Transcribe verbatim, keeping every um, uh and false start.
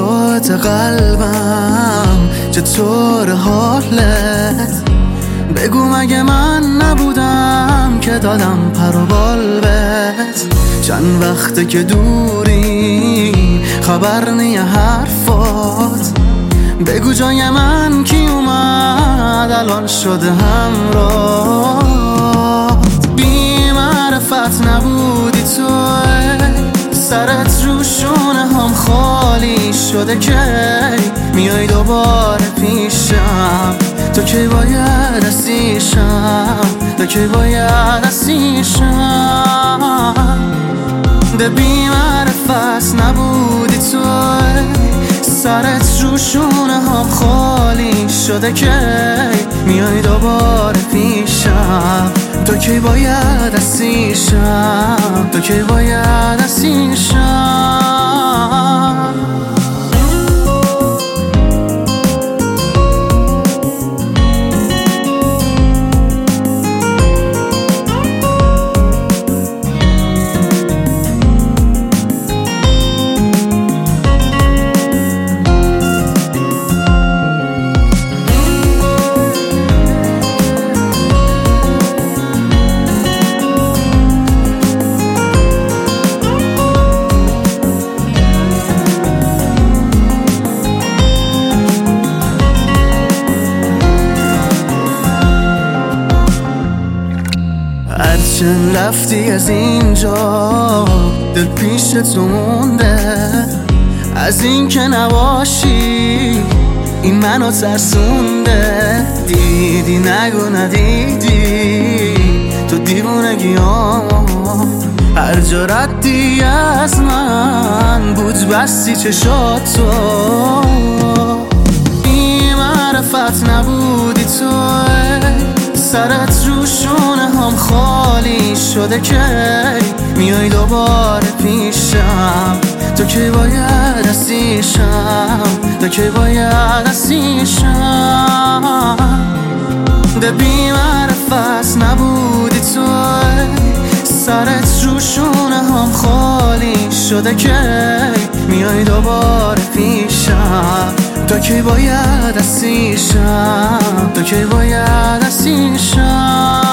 صوت قلبم چطور حالت؟ بگو مگه من نبودم که دادم پر و بال بهت؟ چند وقته که دوری خبر نی حرفات، بگو جای من کی اومد الان شده همراه. بی معرفت نبودی تو، سرت رو شونه هم خالی شده که میای دوباره پیشم. تو کی باید اسیشم، تو کی باید اسیشم. ده بی معرفت نبودی تو، سرت رو شونه هم خالی شده که میای دوباره پیشم. تو کی باید اسیشم، تو کی باید اسیشم. هرچند رفتی از اینجا دل پیش تو مونده، از این که نباشی این منو ترسونده. دیدی نگو ندیدی تو دیوونگیام، هر جا ردی از من بود بستی چشاتو. بی معرفت نبودی تو، سرت رو شونه هم خالی شده که میای دوباره پیشم. تو کی باید اسیشم، تو کی باید اسیشم. ده بی معرفت نبودی تو، سرت رو شونه هم خالی شده که میای دوباره پیشم. تو کی باید اسیشم، تو کی باید اسیشم.